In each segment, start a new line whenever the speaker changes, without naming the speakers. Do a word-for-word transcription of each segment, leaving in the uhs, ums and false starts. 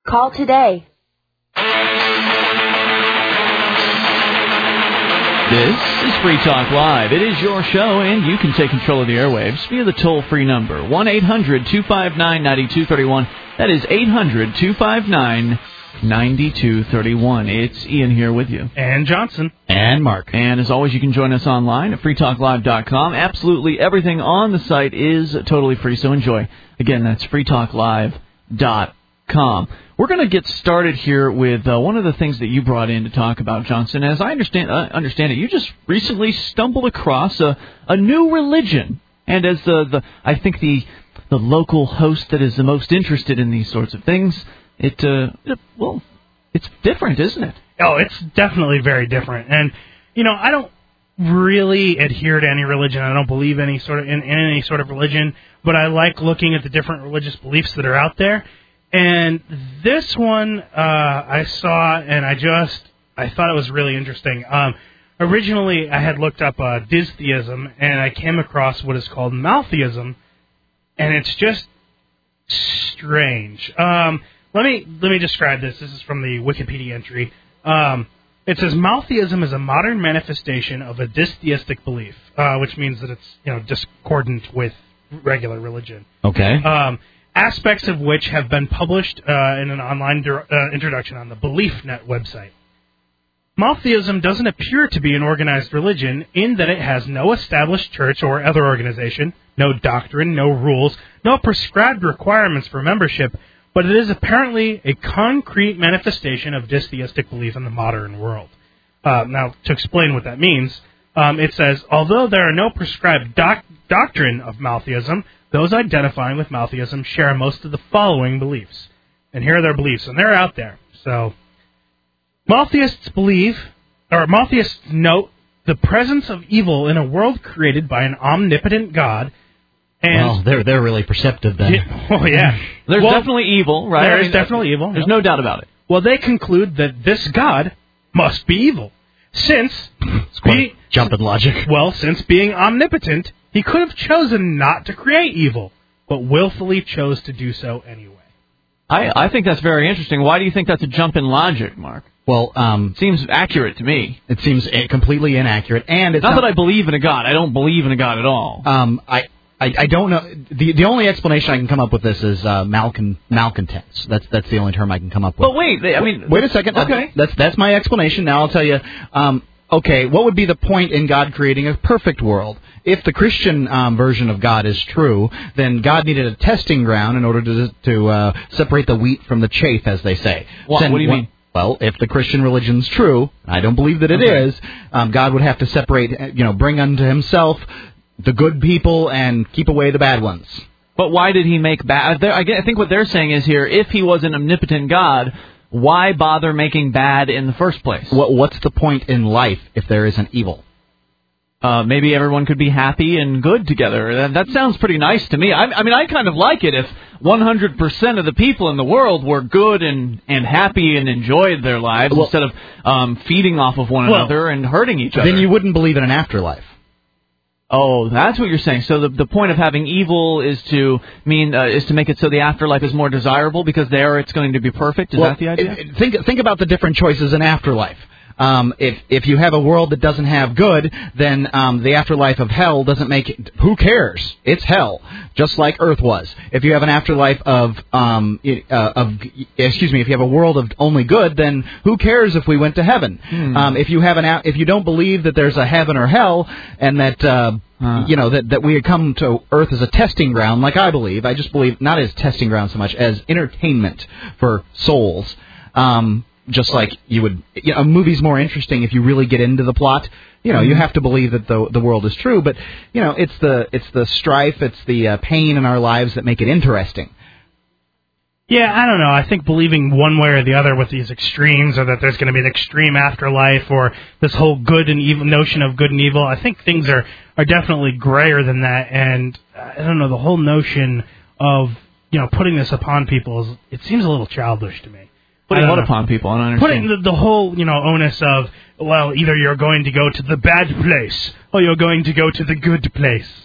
Call today.
This is Free Talk Live. It is your show, and you can take control of the airwaves via the toll-free number, one eight hundred two five nine nine two three one. That is eight hundred two five nine nine two three one. It's Ian here with you.
And Johnson.
And Mark.
And as always, you can join us online at free talk live dot com. Absolutely everything on the site is totally free, so enjoy. Again, that's free talk live dot com. We're going to get started here with uh, one of the things that you brought in to talk about, Johnson. As I understand uh, understand it, you just recently stumbled across a, a new religion. And as the, the I think the the local host that is the most interested in these sorts of things, it, uh, it well, it's different, isn't it?
Oh, it's definitely very different. And, you know, I don't really adhere to any religion. I don't believe any sort of in, in any sort of religion, but I like looking at the different religious beliefs that are out there. And this one uh, I saw, and I just, I thought it was really interesting. Um, originally, I had looked up uh, dystheism, and I came across what is called maltheism, and it's just strange. Um, let me let me describe this. This is from the Wikipedia entry. Um, it says, maltheism is a modern manifestation of a dystheistic belief, uh, which means that it's, you know, discordant with regular religion.
Okay.
Um aspects of which have been published uh, in an online der- uh, introduction on the BeliefNet website. Maltheism doesn't appear to be an organized religion in that it has no established church or other organization, no doctrine, no rules, no prescribed requirements for membership, but it is apparently a concrete manifestation of dystheistic belief in the modern world. Uh, now, to explain what that means, um, it says, although there are no prescribed doc- doctrine of maltheism, those identifying with maltheism share most of the following beliefs. And here are their beliefs, and they're out there. So, maltheists believe, or maltheists note, the presence of evil in a world created by an omnipotent God. And
well, they're they're really perceptive then.
Yeah, oh, yeah.
There's
well,
definitely evil, right?
There
I
is
mean,
definitely evil.
There's
no.
no doubt about it.
Well, they conclude that this God must be evil, since...
It's quite
be,
a jump in logic.
Well, since being omnipotent, he could have chosen not to create evil, but willfully chose to do so anyway.
I, I think that's very interesting. Why do you think that's a jump in logic, Mark?
Well, um,
seems accurate to me.
It seems completely inaccurate, and it's
not,
not
that I believe in a God. I don't believe in a God at all.
Um, I, I, I don't know. The the only explanation I can come up with this is uh, malcon malcontents. That's that's the only term I can come up with.
But wait, I mean,
wait a second.
Okay,
that's that's my explanation. Now I'll tell you. Um, okay, what would be the point in God creating a perfect world? If the Christian um, version of God is true, then God needed a testing ground in order to to uh, separate the wheat from the chaff, as they say.
What,
Then,
what do you mean?
Well, if the Christian religion's true, I don't believe that it
okay.
is, um, God would have to separate, you know, bring unto himself the good people and keep away the bad ones.
But why did he make bad? I think what they're saying is here, if he was an omnipotent God, why bother making bad in the first place?
What, what's the point in life if there isn't evil?
Uh, maybe everyone could be happy and good together. That, that sounds pretty nice to me. I, I mean, I kind of like it if one hundred percent of the people in the world were good and, and happy and enjoyed their lives well, instead of um, feeding off of one
well,
another and hurting each other.
Then you wouldn't believe in an afterlife.
Oh, that's what you're saying. So the the point of having evil is to mean uh, is to make it so the afterlife is more desirable because there it's going to be perfect. Is
well,
that the idea?
It, think think about the different choices in afterlife. Um, if if you have a world that doesn't have good, then um, the afterlife of hell doesn't make it. Who cares? It's hell, just like Earth was. If you have an afterlife of um, uh, of excuse me, if you have a world of only good, then who cares if we went to heaven? Hmm. Um, if you have an if you don't believe that there's a heaven or hell, and that uh, huh. you know that that we had come to Earth as a testing ground, like I believe, I just believe not as testing ground so much as entertainment for souls. Um, Just like you would, you know, a movie's more interesting if you really get into the plot. You know, mm-hmm. you have to believe that the the world is true, but you know, it's the it's the strife, it's the uh, pain in our lives that make it interesting.
Yeah, I don't know. I think believing one way or the other with these extremes, or that there's going to be an extreme afterlife, or this whole good and evil notion of good and evil, I think things are are definitely grayer than that. And I don't know, the whole notion of you know putting this upon people is it seems a little childish to me.
Putting what upon people? I don't understand.
Putting the, the whole, you know, onus of, well, either you're going to go to the bad place or you're going to go to the good place.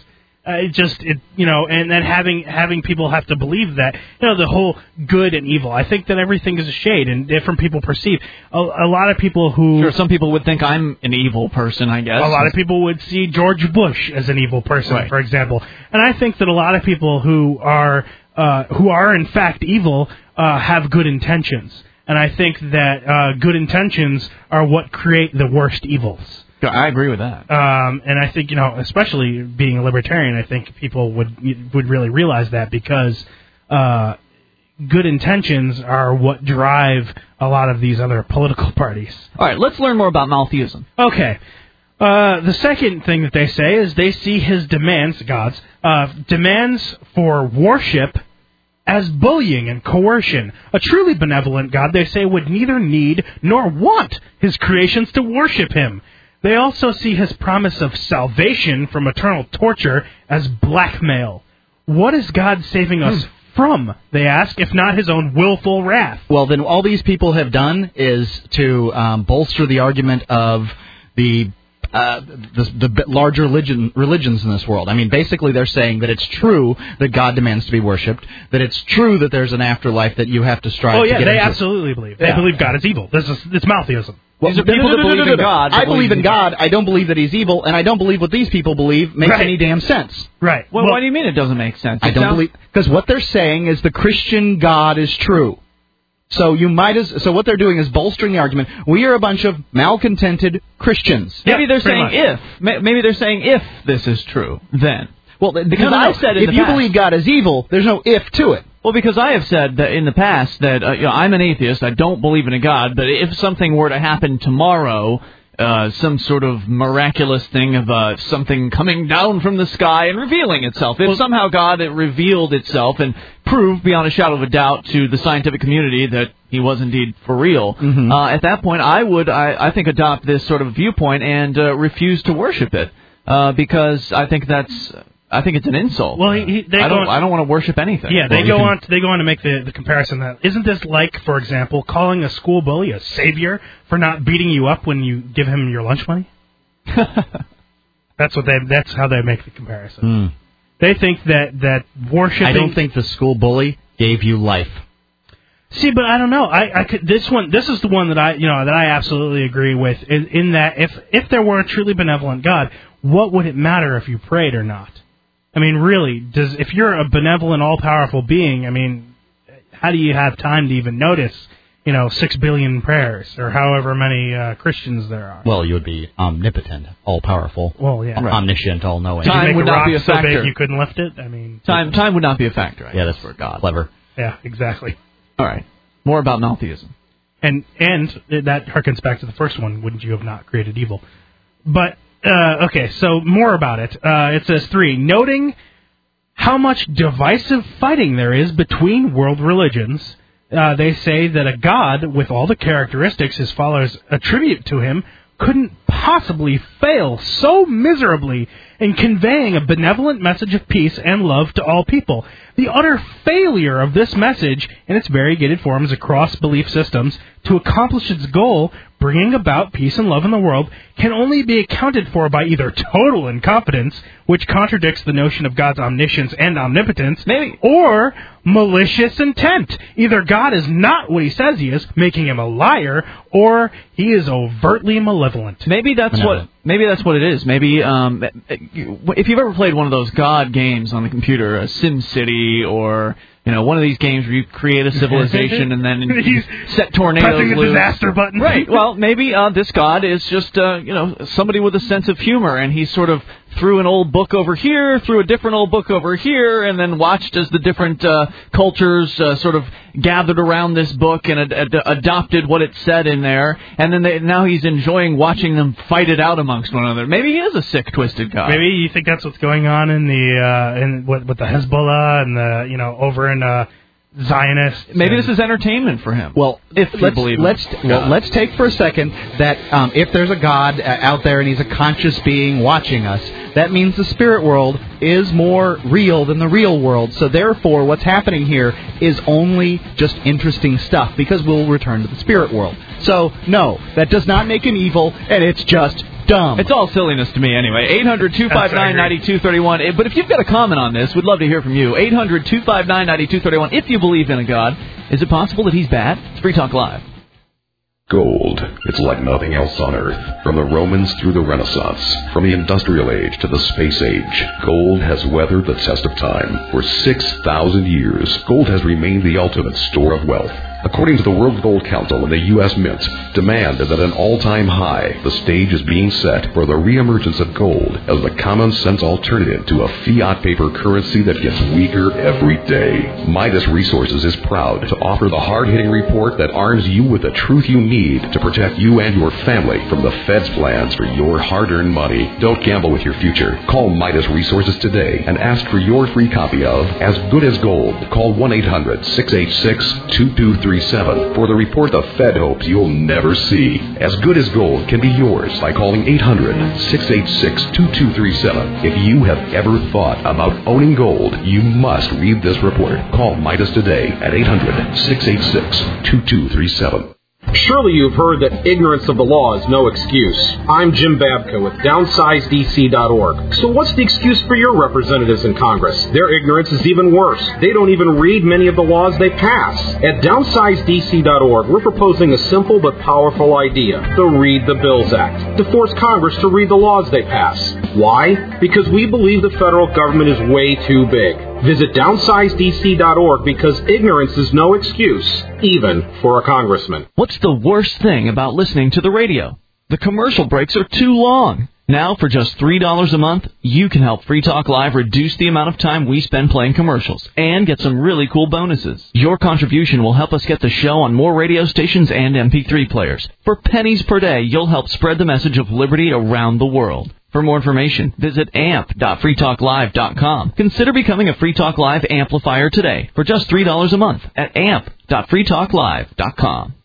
Uh, it just, it, you know, and then having having people have to believe that, you know, the whole good and evil. I think that everything is a shade, and different people perceive. A, a lot of people who...
Sure, some people would think I'm an evil person, I guess.
A lot of people would see George Bush as an evil person,
right.
for example. And I think that a lot of people who are, uh, who are in fact evil uh, have good intentions. And I think that uh, good intentions are what create the worst evils.
I agree with that.
Um, and I think, you know, especially being a libertarian, I think people would would really realize that because uh, good intentions are what drive a lot of these other political parties.
All right, let's learn more about Maltheism.
Okay. Uh, the second thing that they say is they see his demands, God's, uh, demands for worship as bullying and coercion. A truly benevolent God, they say, would neither need nor want his creations to worship him. They also see his promise of salvation from eternal torture as blackmail. What is God saving us from, they ask, if not his own willful wrath?
Well, then all these people have done is to um, bolster the argument of the Uh, the, the larger religion, religions in this world. I mean, basically they're saying that it's true that God demands to be worshipped, that it's true that there's an afterlife that you have to strive
oh,
to
yeah,
get
they
into.
absolutely believe. They
Yeah.
believe God is evil. This is it's Maltheism.
Well, these are people that believe in God.
I believe in God. I don't believe that he's evil, and I don't believe what these people believe makes
Right.
any damn sense.
Right.
Well,
well,
what do you mean it doesn't make sense?
I
It
don't
sounds-
believe... Because what they're saying is the Christian God is true. So you might as so what they're doing is bolstering the argument. We are a bunch of malcontented Christians.
Maybe
Yeah,
they're
pretty
saying
much.
if. May- Maybe they're saying if this is true, then.
Well, because
no, no,
I've said
in
if
the
you
past.
believe God is evil, there's no if to it.
Well, because I have said that in the past that uh, you know, I'm an atheist. I don't believe in a God. But if something were to happen tomorrow, uh, some sort of miraculous thing of uh, something coming down from the sky and revealing itself, if
Well,
somehow God had revealed itself and proved beyond a shadow of a doubt to the scientific community that he was indeed for real,
Mm-hmm.
uh, at that point I would, I, I think, adopt this sort of viewpoint and uh, refuse to worship it uh, because I think that's. I think it's an insult.
Well, he, he, they
I
go
don't.
on,
I don't want to worship anything.
Yeah, they
Well,
go
you can-
on. To, they go on to make the, the comparison that isn't this like, for example, calling a school bully a savior for not beating you up when you give him your lunch money? That's what they. That's how they make the comparison.
Mm.
They think that that worshiping.
I don't think the school bully gave you life.
See, but I don't know. I, I could. This one. This is the one that I. You know that I absolutely agree with. In, in that, if if there were a truly benevolent God, what would it matter if you prayed or not? I mean, really, does if you're a benevolent, all-powerful being, I mean, how do you have time to even notice, you know, six billion prayers or however many uh, Christians there are?
Well, you would be omnipotent, all-powerful,
Well, yeah.
Right.
omniscient, all-knowing.
Did you
Time
make
would
a
not
rock
be a
so
factor.
big you couldn't lift it? I mean,
Time. Time would not be a factor. I
Yeah,
guess,
that's
for God.
clever.
yeah, exactly.
All right. More about Maltheism.
And and that harkens back to the first one. Wouldn't you have not created evil? But uh, okay, so more about it. Uh, it says three, noting how much divisive fighting there is between world religions. Uh, they say that a God with all the characteristics his followers attribute to him couldn't possibly fail so miserably in conveying a benevolent message of peace and love to all people. The utter failure of this message in its variegated forms across belief systems to accomplish its goal, bringing about peace and love in the world, can only be accounted for by either total incompetence, which contradicts the notion of God's omniscience and omnipotence,
Maybe.
or malicious intent. Either God is not what he says he is, making him a liar, or he is overtly malevolent.
Maybe that's
No.
what. Maybe that's what it is. Maybe um, if you've ever played one of those God games on the computer, a Sim City, or you know one of these games where you create a civilization and then you set tornadoes
Pressing the
loose.
disaster button.
Right. Well, maybe uh, this God is just uh, you know somebody with a sense of humor, and he sort of threw an old book over here, threw a different old book over here, and then watched as the different uh, cultures uh, sort of gathered around this book and ad- ad- adopted what it said in there, and then they, now he's enjoying watching them fight it out amongst one another. Maybe he is a sick, twisted God.
Maybe you think that's what's going on in the uh, in with, with the Hezbollah and the you know over in uh, Zionists.
Maybe
and-
this is entertainment for him.
Well,
if you
let's,
believe in
let's
God.
well, let's take for a second that um, if there's a God uh, out there and he's a conscious being watching us, that means the spirit world is more real than the real world. So therefore, what's happening here is only just interesting stuff because we'll return to the spirit world. So no, that does not make him evil, and it's just dumb.
It's all silliness to me anyway. eight hundred two five nine nine two three one. But if you've got a comment on this, we'd love to hear from you. eight hundred two five nine nine two three one. If you believe in a God, is it possible that he's bad? It's Free Talk Live.
Gold. It's like nothing else on Earth. From the Romans through the Renaissance, from the Industrial Age to the Space Age, gold has weathered the test of time. For six thousand years, gold has remained the ultimate store of wealth. According to the World Gold Council and the U S Mint, demand is at an all-time high. The stage is being set for the reemergence of gold as the common-sense alternative to a fiat paper currency that gets weaker every day. Midas Resources is proud to offer the hard-hitting report that arms you with the truth you need to protect you and your family from the Fed's plans for your hard-earned money. Don't gamble with your future. Call Midas Resources today and ask for your free copy of As Good as Gold. Call one eight hundred six eight six two two three seven for the report the Fed hopes you'll never see. As Good as Gold can be yours by calling eight hundred six eight six two two three seven. If you have ever thought about owning gold, you must read this report. Call Midas today at eight hundred six eight six two two three seven.
Surely you've heard that ignorance of the law is no excuse. I'm Jim Babka with downsize D C dot org. So what's the excuse for your representatives in Congress? Their ignorance is even worse. They don't even read many of the laws they pass. At downsize D C dot org, we're proposing a simple but powerful idea, the Read the Bills Act, to force Congress to read the laws they pass. Why? Because we believe the federal government is way too big. Visit downsize D C dot org because ignorance is no excuse, even for a congressman.
What's the worst thing about listening to the radio? The commercial breaks are too long. Now, for just three dollars a month, you can help Free Talk Live reduce the amount of time we spend playing commercials and get some really cool bonuses. Your contribution will help us get the show on more radio stations and M P three players. For pennies per day, you'll help spread the message of liberty around the world. For more information, visit amp dot free talk live dot com. Consider becoming a Free Talk Live amplifier today for just three dollars a month at amp dot free talk live dot com.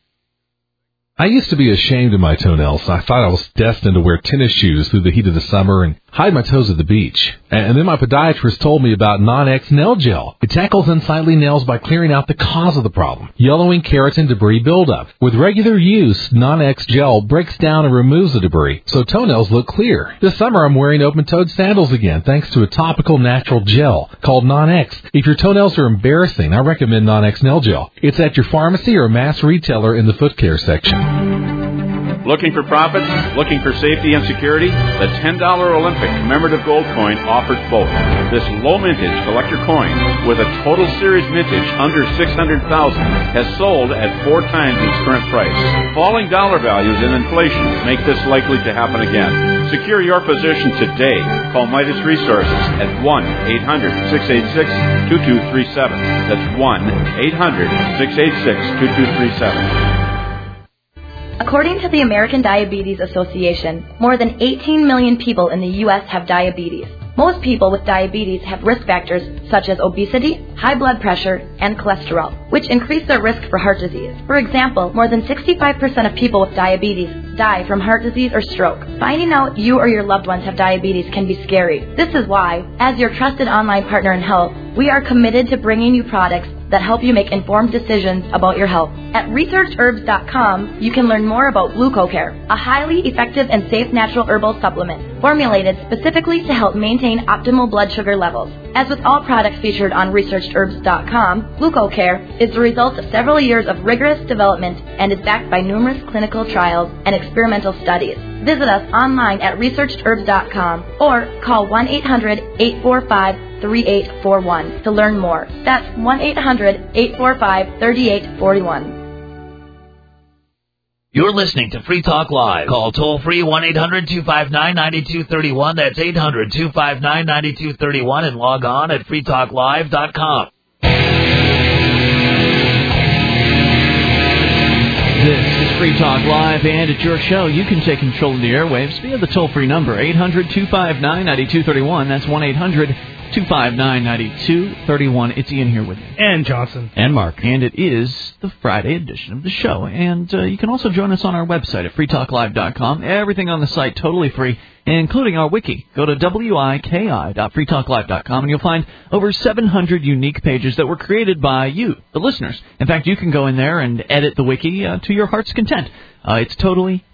I used to be ashamed of my toenails. I thought I was destined to wear tennis shoes through the heat of the summer and hide my toes at the beach. And then my podiatrist told me about Non-X Nail Gel. It tackles unsightly nails by clearing out the cause of the problem, yellowing keratin debris buildup. With regular use, Non-X Gel breaks down and removes the debris, so toenails look clear. This summer I'm wearing open-toed sandals again, thanks to a topical natural gel called Non-X. If your toenails are embarrassing, I recommend Non-X Nail Gel. It's at your pharmacy or mass retailer in the foot care section.
Looking for profits? Looking for safety and security? The ten dollar Olympic commemorative gold coin offers both. This low mintage collector coin with a total series mintage under six hundred thousand dollars has sold at four times its current price. Falling dollar values and inflation make this likely to happen again. Secure your position today. Call Midas Resources at one eight hundred six eight six two two three seven. That's one eight hundred six eight six two two three seven.
According to the American Diabetes Association, more than eighteen million people in the U S have diabetes. Most people with diabetes have risk factors such as obesity, high blood pressure, and cholesterol, which increase their risk for heart disease. For example, more than sixty-five percent of people with diabetes die from heart disease or stroke. Finding out you or your loved ones have diabetes can be scary. This is why, as your trusted online partner in health, we are committed to bringing you products that help you make informed decisions about your health. At research herbs dot com, you can learn more about GlucoCare, a highly effective and safe natural herbal supplement formulated specifically to help maintain optimal blood sugar levels. As with all products featured on research herbs dot com, GlucoCare is the result of several years of rigorous development and is backed by numerous clinical trials and experimental studies. Visit us online at research herbs dot com or call one eight hundred eight four five three eight four one to learn more. That's one eight hundred eight four five three eight four one.
You're listening to Free Talk Live. Call toll-free one eight hundred two five nine nine two three one. That's eight hundred two five nine nine two three one and log on at free talk live dot com.
This is Free Talk Live, and it's your show. You can take control of the airwaves via the toll-free number, eight hundred two five nine nine two three one. That's one eight hundred two five nine nine two three one. It's Ian here with me.
And Johnson.
And Mark. And it is the Friday edition of the show. And uh, you can also join us on our website at free talk live dot com. Everything on the site totally free, including our wiki. Go to wiki dot free talk live dot com and you'll find over seven hundred unique pages that were created by you, the listeners. In fact, you can go in there and edit the wiki uh, to your heart's content. Uh, it's totally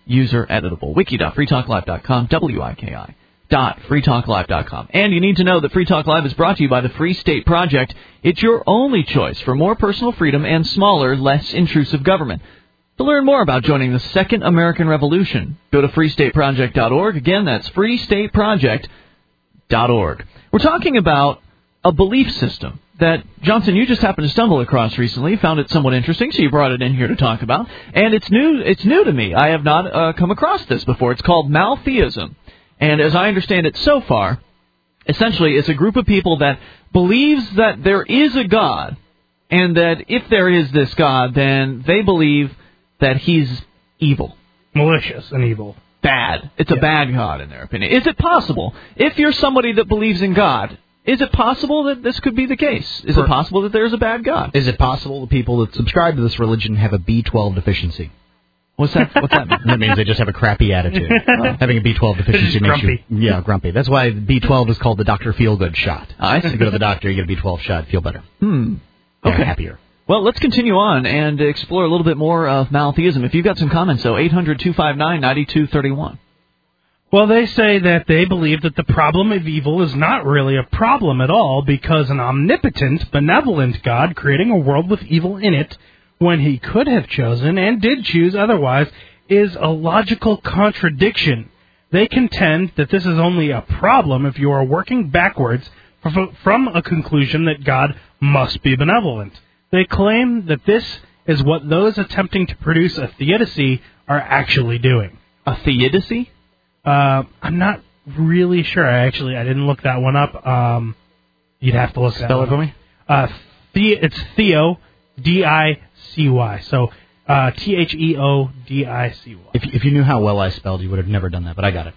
user editable. wiki dot free talk live dot com, W I K I dot free talk live dot com. And you need to know that Free Talk Live is brought to you by the Free State Project. It's your only choice for more personal freedom and smaller, less intrusive government. To learn more about joining the Second American Revolution, go to free state project dot org. Again, that's free state project dot org. We're talking about a belief system that, Johnson, you just happened to stumble across recently, found it somewhat interesting, so you brought it in here to talk about. And it's new It's new to me. I have not uh, come across this before. It's called Maltheism. And as I understand it so far, essentially it's a group of people that believes that there is a God, and that if there is this God, then they believe that he's evil.
Malicious and evil.
Bad. It's
yeah.
a bad God, in their opinion. Is it possible, if you're somebody that believes in God, is it possible that this could be the case? Is
For,
it possible that there's a bad God?
Is it possible the people that subscribe to this religion have a B twelve deficiency?
What's that? What's that mean?
That means they just have a crappy attitude. Oh. Having a B twelve deficiency makes
grumpy.
you yeah grumpy. That's why B twelve is called the Doctor Feelgood shot.
I see.
You go to the doctor, you get a B twelve shot, feel better.
Hmm.
Yeah,
okay.
happier.
Well, let's continue on and explore a little bit more of Maltheism. If you've got some comments, though, eight hundred two five nine nine two three one.
Well, they say that they believe that the problem of evil is not really a problem at all because an omnipotent, benevolent God creating a world with evil in it when he could have chosen and did choose otherwise is a logical contradiction. They contend that this is only a problem if you are working backwards from a conclusion that God must be benevolent. They claim that this is what those attempting to produce a theodicy are actually doing.
A theodicy?
Uh, I'm not really sure. I actually, I didn't look that one up. Um, you'd have to look that
Spell
one
it for
up.
me.
Uh, the, it's Theo, D I C Y. So uh, T H E O D I C Y.
If if you knew how well I spelled, you would have never done that, but I got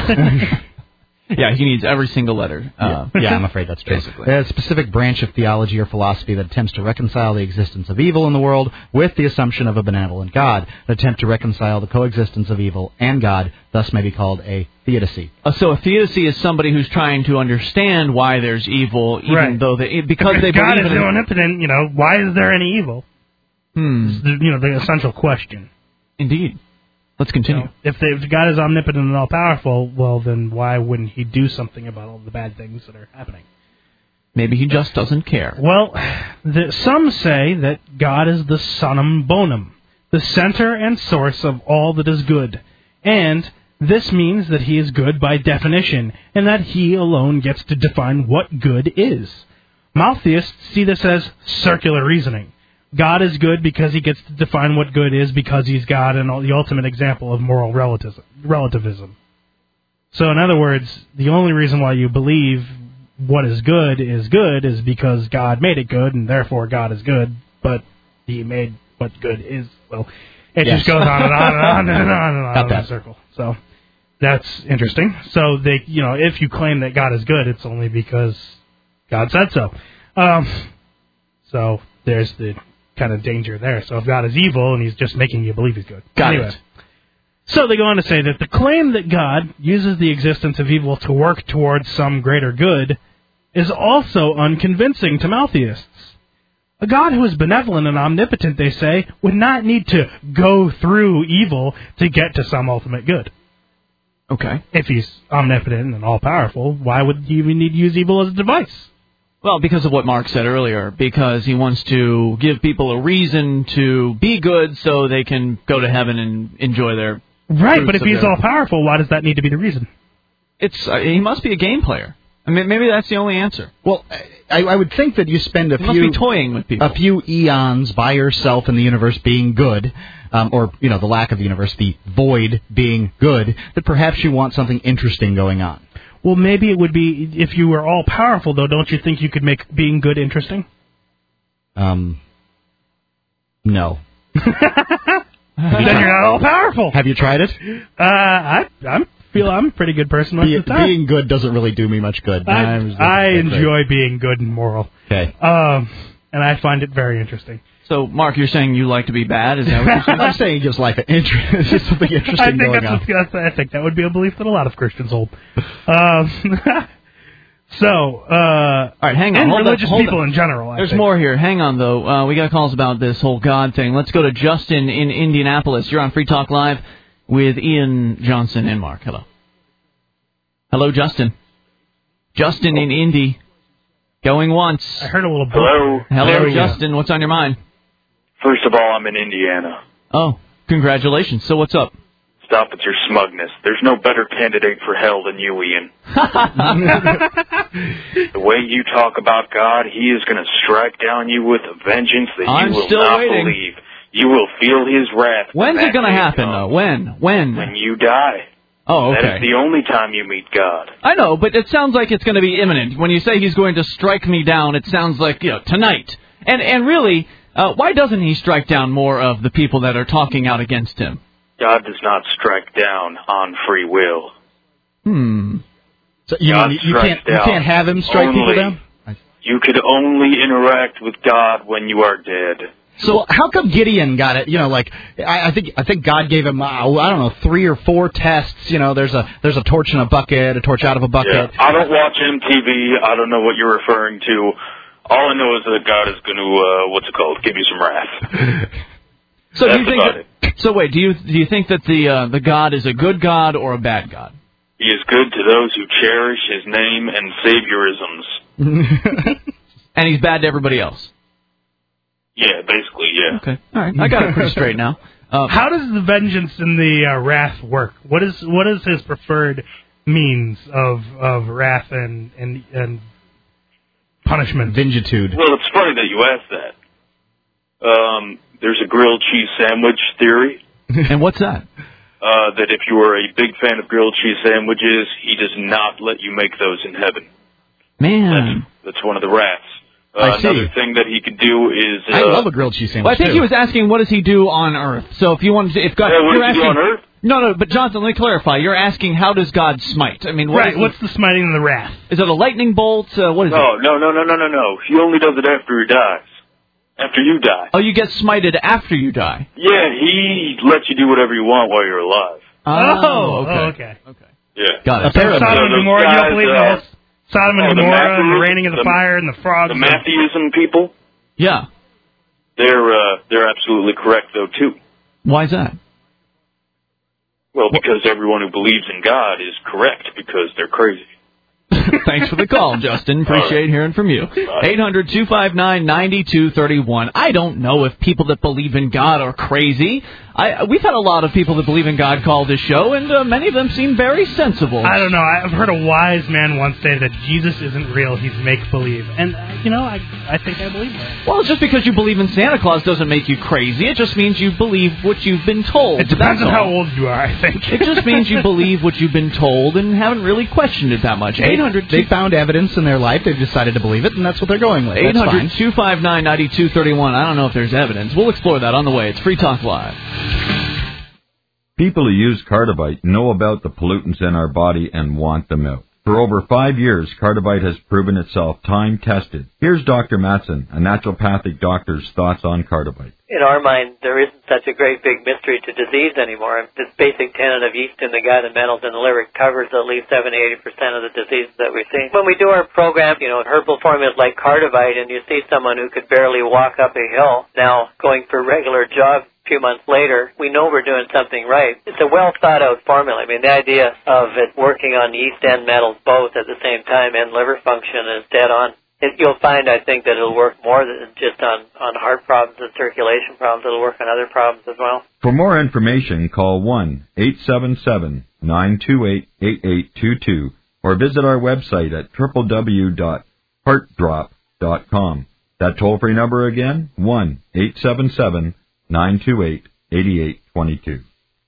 it.
Yeah, he needs every single letter. Uh,
yeah. yeah, I'm afraid that's true.
Basically.
A specific branch of theology or philosophy that attempts to reconcile the existence of evil in the world with the assumption of a benevolent God. An attempt to reconcile the coexistence of evil and God thus may be called a theodicy.
Uh, so a theodicy is somebody who's trying to understand why there's evil, even
right.
though they because
if
they
God
believe
is
in it.
omnipotent, you know, why is there any evil?
Hmm.
It's the, you know, the essential question.
Indeed. Let's continue.
You know, if, they, if God is omnipotent and all-powerful, well, then why wouldn't he do something about all the bad things that are happening?
Maybe he just doesn't care.
Well, the, some say that God is the summum bonum, the center and source of all that is good. And this means that he is good by definition, and that he alone gets to define what good is. Maltheists see this as circular reasoning. God is good because he gets to define what good is because he's God and the ultimate example of moral relativism. So in other words, the only reason why you believe what is good is good is because God made it good, and therefore God is good, but he made what good is. Well, it
yes.
just goes on and on and on and on and on
Got
in
that.
a circle. So that's interesting. So they, you know, if you claim that God is good, it's only because God said so. Um, so there's the kind of danger there. So if God is evil and he's just making you believe he's good.
Got
anyway.
it.
So they go on to say that the claim that God uses the existence of evil to work towards some greater good is also unconvincing to Maltheists. A God who is benevolent and omnipotent, they say, would not need to go through evil to get to some ultimate good.
Okay.
If he's omnipotent and all-powerful, why would he even need to use evil as a device?
Well, because of what Mark said earlier, because he wants to give people a reason to be good so they can go to heaven and enjoy their
Right, but if he's
their...
all-powerful, why does that need to be the reason?
It's uh, he must be a game player. I mean, maybe that's the only answer.
Well, I, I would think that you spend a
he
few
must be toying with people.
a few eons by yourself in the universe being good, um, or you know the lack of the universe, the void being good. That perhaps you want something interesting going on.
Well, maybe it would be if you were all powerful, though. Don't you think you could make being good interesting?
Um, no.
Then you're not all powerful.
Have you tried it?
Uh, I I feel I'm a pretty good person most
Be,
of the time.
being good doesn't really do me much good.
I,
I'm-
I
okay,
enjoy being good and moral.
Okay.
Um, and I find it very interesting.
So, Mark, you're saying you like to be bad? Is that what you're saying?
I'm saying just like it. It's just something interesting
I think
going
that's,
on.
that's I think that would be a belief that a lot of Christians hold. Um, so, uh, all
right, hang on.
And
hold
religious
on, hold
people
on.
in general. I
There's
think.
more here. Hang on, though. Uh, we got calls about this whole God thing. Let's go to Justin in Indianapolis. You're on Free Talk Live. with Ian Johnson and Mark. Hello. Hello, Justin. Justin in Indy. Going once.
I heard a little bit.
Hello.
Hello, Justin. What's on your mind?
First of all, I'm in Indiana.
Oh, congratulations. So what's up?
Stop with your smugness. There's no better candidate for hell than you, Ian. The way you talk about God, He is going to strike down you with a vengeance that
I'm
you will
still
not
waiting.
believe. You will feel His wrath.
When's
when
it going to
that day
happen,
comes.
though? When? When?
When you die.
Oh, okay.
That is the only time you meet God.
I know, but it sounds like it's going to be imminent. When you say He's going to strike me down, it sounds like, you know, tonight. And and really, uh, why doesn't He strike down more of the people that are talking out against Him?
God does not strike down on free will.
Hmm.
So you,
God
mean you
strikes
can't you
down
can't have Him strike people
only-
down?
You could only interact with God when you are dead.
So how come Gideon got it? You know, like I, I think I think God gave him uh, I don't know three or four tests. You know, there's a there's a torch in a bucket, a torch out of a bucket.
Yeah. I don't watch M T V. I don't know what you're referring to. All I know is that God is going to uh, what's it called? Give you some wrath.
So
That's
do you think
about
that, So wait, do you do you think that the uh, the God is a good God or a bad God?
He is good to those who cherish His name and saviorisms.
And He's bad to everybody else.
Yeah, basically, yeah.
Okay, all right, I got it pretty straight now. Uh,
How does the vengeance and the uh, wrath work? What is what is His preferred means of of wrath and and, and punishment?
Vengitude.
Well, it's funny that you asked that. Um, there's a grilled cheese sandwich theory.
And what's that?
Uh, that if you are a big fan of grilled cheese sandwiches, He does not let you make those in heaven.
Man.
That's, that's one of the wraths. Uh,
I see.
Another thing that He could do is... Uh,
I love a grilled cheese sandwich,
Well, I think
too.
he was asking, what does He do on Earth? So if you wanted to... If God,
Yeah, what
you're
does He
asking,
do on Earth?
No, no, but Jonathan, let me clarify. You're asking, how does God smite? I mean, what
Right,
is,
what's the smiting and the wrath?
is it a lightning bolt? Uh, what is
No,
it?
no, no, no, no, no, no. He only does it after He dies. After you die.
Oh, you get smited after you die.
Yeah, He lets you do whatever you want while you're alive.
Oh, okay.
oh, okay.
Okay.
Yeah.
Got it.
So
Fair
Sodom
enough.
and
those
Gomorrah, you
guys,
don't believe in
uh,
the whole Sodom and
oh, the
Gomorrah and the
Matthew-
raining of the,
the-
fire and the frogs.
The
and-
Mattheism people,
Yeah.
they're uh, they're absolutely correct, though, too.
Why is that?
Well, because everyone who believes in God is correct, because they're crazy.
Thanks for the call, Justin. Appreciate
right.
hearing from you. eight hundred two five nine nine two three one. I don't know if people that believe in God are crazy. I, we've had a lot of people that believe in God call this show, and uh, many of them seem very sensible.
I don't know. I've heard a wise man once say that Jesus isn't real; he's make-believe, and uh, you know, I I think I believe that.
Well, just because you believe in Santa Claus doesn't make you crazy. It just means you believe what you've been told.
It depends
That's
on
all.
how old you are, I think.
It just means you believe what you've been told and haven't really questioned it that much.
They-
eight hundred
They found evidence in their life. They've decided to believe it, and that's what they're going with.
eight
That's
hundred
fine.
two five nine nine two three one. I don't know if there's evidence. We'll explore that on the way. It's Free Talk Live.
People who use Cardivite know about the pollutants in our body and want them out. For over five years, Cardivite has proven itself time-tested. Here's Doctor Matson, a naturopathic doctor's thoughts on Cardivite.
In our mind, there isn't such a great big mystery to disease anymore. This basic tenet of yeast in the gut and metals in the liver covers at least seventy to eighty percent of the diseases that we see. When we do our program, you know, herbal formulas like Cardivite, and you see someone who could barely walk up a hill now going for regular jogs a few months later, we know we're doing something right. It's a well-thought-out formula. I mean, the idea of it working on yeast and metals both at the same time and liver function is dead on. It, you'll find, I think, that it'll work more than just on, on heart problems and circulation problems. It'll work on other problems as well.
For more information, call one eight seven seven, nine two eight, eight eight two two or visit our website at w w w dot heart drop dot com. That toll-free number again, one eight seven seven, nine two eight, eight eight two two.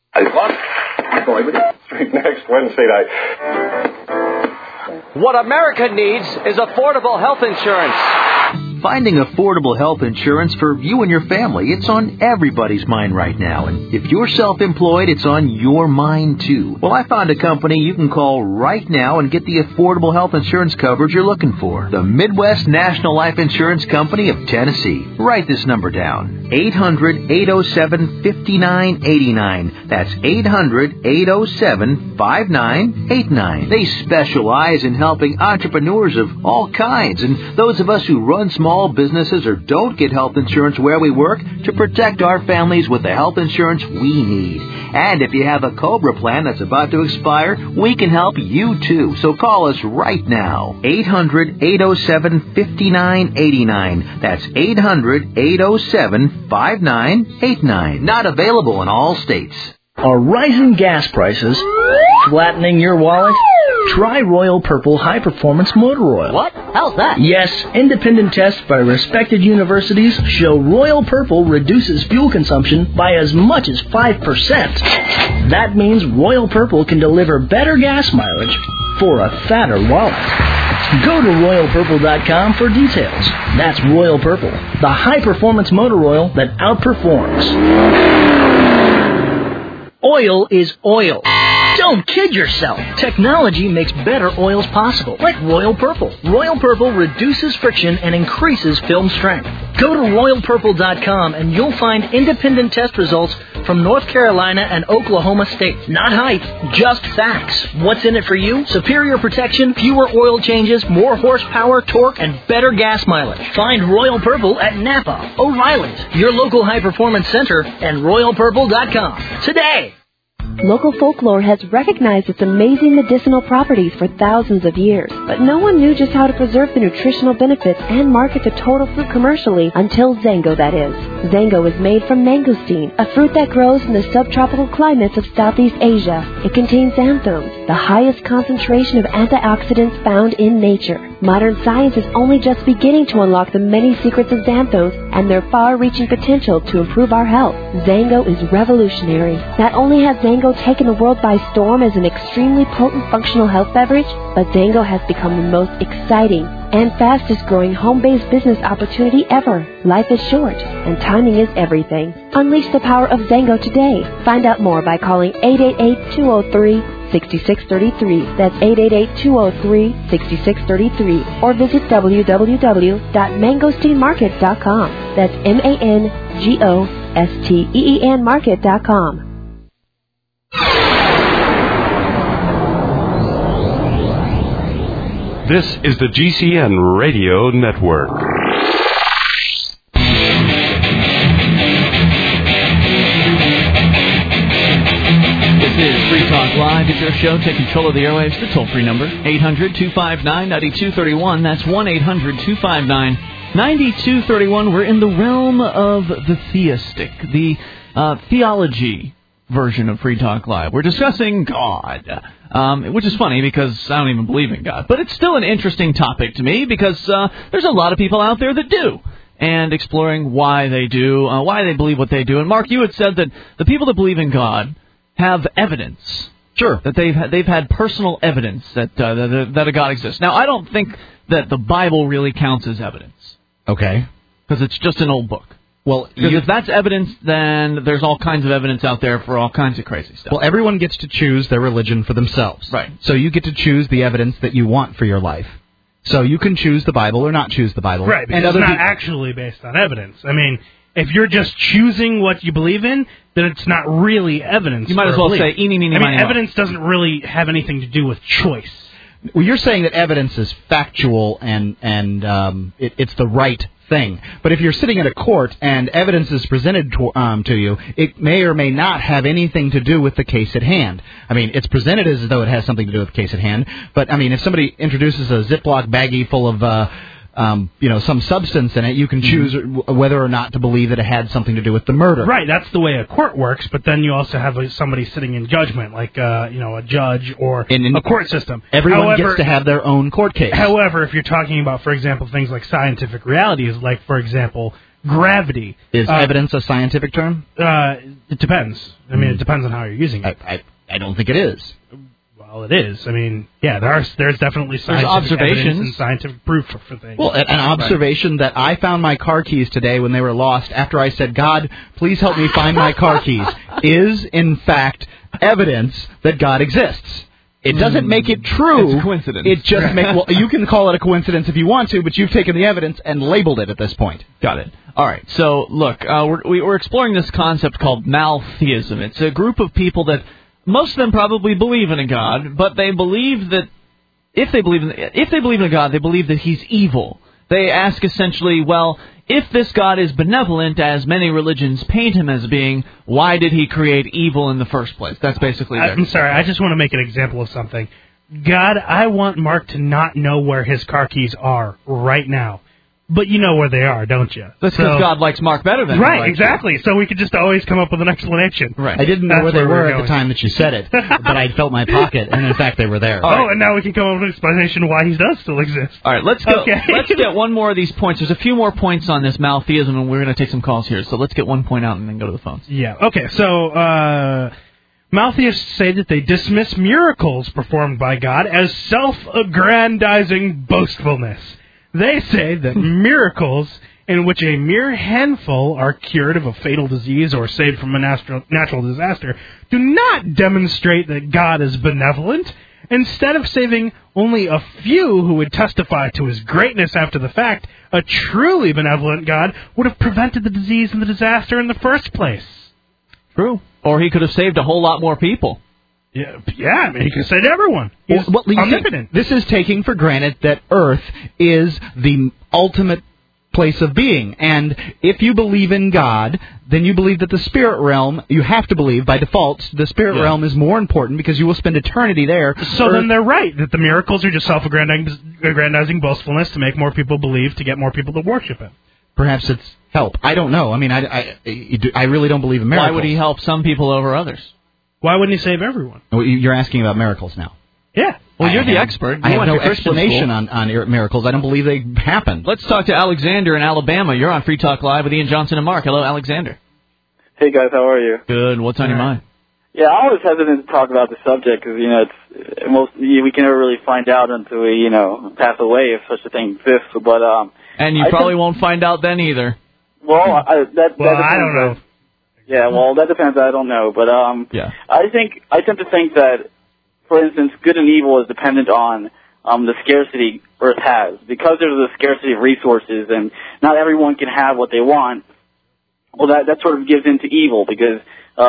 Next Wednesday night.
What America needs is affordable health insurance.
Finding affordable health insurance for you and your family, it's on everybody's mind right now. And if you're self-employed, it's on your mind too. Well, I found a company you can call right now and get the affordable health insurance coverage you're looking for. The Midwest National Life Insurance Company of Tennessee. Write this number down. eight hundred, eight oh seven, five nine eight nine. That's eight hundred, eight oh seven, five nine eight nine. They specialize in helping entrepreneurs of all kinds and those of us who run small small businesses or don't get health insurance where we work to protect our families with the health insurance we need. And if you have a COBRA plan that's about to expire, we can help you too. So call us right now. eight hundred, eight oh seven, five nine eight nine. That's eight hundred, eight oh seven, five nine eight nine. Not available in all states.
Are rising gas prices flattening your wallet? Try Royal Purple High Performance Motor Oil.
What? How's that?
Yes, independent tests by respected universities show Royal Purple reduces fuel consumption by as much as five percent. That means Royal Purple can deliver better gas mileage for a fatter wallet. Go to royal purple dot com for details. That's Royal Purple, the high-performance motor oil that outperforms. Oil is oil. Don't kid yourself. Technology makes better oils possible, like Royal Purple. Royal Purple reduces friction and increases film strength. Go to royal purple dot com and you'll find independent test results from North Carolina and Oklahoma states. Not hype, just facts. What's in it for you? Superior protection, fewer oil changes, more horsepower, torque, and better gas mileage. Find Royal Purple at Napa, O'Reilly's, your local high-performance center, and royal purple dot com today.
Local folklore has recognized its amazing medicinal properties for thousands of years, but no one knew just how to preserve the nutritional benefits and market the total fruit commercially until Zango, that is. Zango is made from mangosteen, a fruit that grows in the subtropical climates of Southeast Asia. It contains xanthones, the highest concentration of antioxidants found in nature. Modern science is only just beginning to unlock the many secrets of xanthones and their far-reaching potential to improve our health. Zango is revolutionary. Not only has Zango taken the world by storm as an extremely potent functional health beverage, but Zango has become the most exciting and fastest-growing home-based business opportunity ever. Life is short, and timing is everything. Unleash the power of Zango today. Find out more by calling eight eight eight, two oh three, six six three three. That's eight eight eight, two oh three, six six three three. Or visit w w w dot mangosteen market dot com. That's M A N G O S T E E N market dot com.
This is the G C N Radio Network.
This is Free Talk Live. It's your show. Take control of the airwaves. The toll-free number, eight hundred, two five nine, nine two three one. That's one eight hundred, two five nine, nine two three one. We're in the realm of the theistic, the uh, theology version of Free Talk Live. We're discussing God, um, which is funny because I don't even believe in God. But it's still an interesting topic to me because uh, there's a lot of people out there that do, and exploring why they do, uh, why they believe what they do. And Mark, you had said that the people that believe in God have evidence. Sure. That they've they've had personal evidence that, uh, that that a God exists. Now, I don't think that the Bible really counts as evidence.
Okay.
Because it's just an old book. Well, because if that's evidence, then there's all kinds of evidence out there for all kinds of crazy stuff.
Well, everyone gets to choose their religion for themselves.
Right.
So you get to choose the evidence that you want for your life. So you can choose the Bible or not choose the Bible.
Right, because
and
it's not
pe-
actually based on evidence. I mean, if you're just choosing what you believe in, then it's not really evidence.
You might as well say, eeny, meeny,
I mean,
miny, mo.
evidence doesn't really have anything to do with choice.
Well, you're saying that evidence is factual and and um, it, it's the right thing. But if you're sitting in a court and evidence is presented to, um, to you, it may or may not have anything to do with the case at hand. I mean, it's presented as though it has something to do with the case at hand. But, I mean, if somebody introduces a Ziploc baggie full of, uh, um, you know, some substance in it, you can choose mm-hmm. whether or not to believe that it had something to do with the murder.
Right, that's the way a court works, but then you also have somebody sitting in judgment, like, uh, you know, a judge or in, in, a court system.
Everyone
However,
gets to have their own court case.
However, if you're talking about, for example, things like scientific realities, like, for example, gravity.
Is
uh,
evidence a scientific term?
Uh, it depends. I mean, mm. it depends on how you're using it.
I, I, I don't think it is.
Well, it is. I mean, yeah, there are, there's definitely scientific
there's observations
evidence and scientific proof for, for things.
Well, an observation right. that I found my car keys today when they were lost after I said, God, please help me find my car keys, is, in fact, evidence that God exists. It doesn't make it true.
It's a coincidence.
It just makes, well, you can call it a coincidence if you want to, but you've taken the evidence and labeled it at this point.
Got it. All right. So, look, uh, we're, we're exploring this concept called maltheism. It's a group of people that most of them probably believe in a God, but they believe that if they believe in if they believe in a God, they believe that he's evil They ask essentially, well, if this God is benevolent, as many religions paint him as being, why did he create evil in the first place? That's basically it.
I'm sorry, I just want to make an example of something. God, I want Mark to not know where his car keys are right now. But you know where they are, don't you?
That's because
so,
God likes Mark better than
Right,
he likes
exactly. You. So we could just always come up with an explanation.
Right.
I didn't know
That's
where they
where
were
we're
at
going.
the time that you said it, but I felt my pocket, and in fact they were there.
Oh, and now we can come up with an explanation why he does still exist.
All right, let's go.
Okay.
Let's get one more of these points. There's a few more points on this maltheism, and we're going to take some calls here. So let's get one point out and then go to the phones.
Yeah. Okay. So uh, maltheists say that they dismiss miracles performed by God as self-aggrandizing boastfulness. They say that miracles in which a mere handful are cured of a fatal disease or saved from a natural, natural disaster do not demonstrate that God is benevolent. Instead of saving only a few who would testify to his greatness after the fact, a truly benevolent God would have prevented the disease and the disaster in the first place.
True. Or he could have saved a whole lot more people.
Yeah, yeah, I mean, he could save everyone. He's
well, well,
omnipotent.
See, this is taking for granted that Earth is the ultimate place of being. And if you believe in God, then you believe that the spirit realm, you have to believe by default, the spirit
Yeah.
realm is more important because you will spend eternity there.
So
Earth,
then they're right, that the miracles are just self-aggrandizing boastfulness to make more people believe, to get more people to worship him.
Perhaps it's help. I don't know. I mean, I, I, I really don't believe in miracles.
Why would he help some people over others?
Why wouldn't he save everyone?
Well, You're asking about miracles now.
Yeah.
Well, you're
I
the
have,
expert. You
I have
went
no
to Christian
explanation
school.
on, on miracles. I don't believe they happen.
Let's talk to Alexander in Alabama. You're on Free Talk Live with Ian Johnson and Mark. Hello, Alexander.
Hey, guys, how are you?
Good. What's on your mind?
Yeah, I was hesitant to talk about the subject because, you know, it's most we can never really find out until we, you know, pass away if such a thing exists. But um,
And you
I
probably
think,
won't find out then either.
Well, I, that,
Well,
that
I don't know.
Yeah, well, that depends. I don't know, but um,
Yeah.
I think I tend to think that, for instance, good and evil is dependent on um, the scarcity Earth has. Because there's a scarcity of resources, and not everyone can have what they want. Well, that that sort of gives into evil because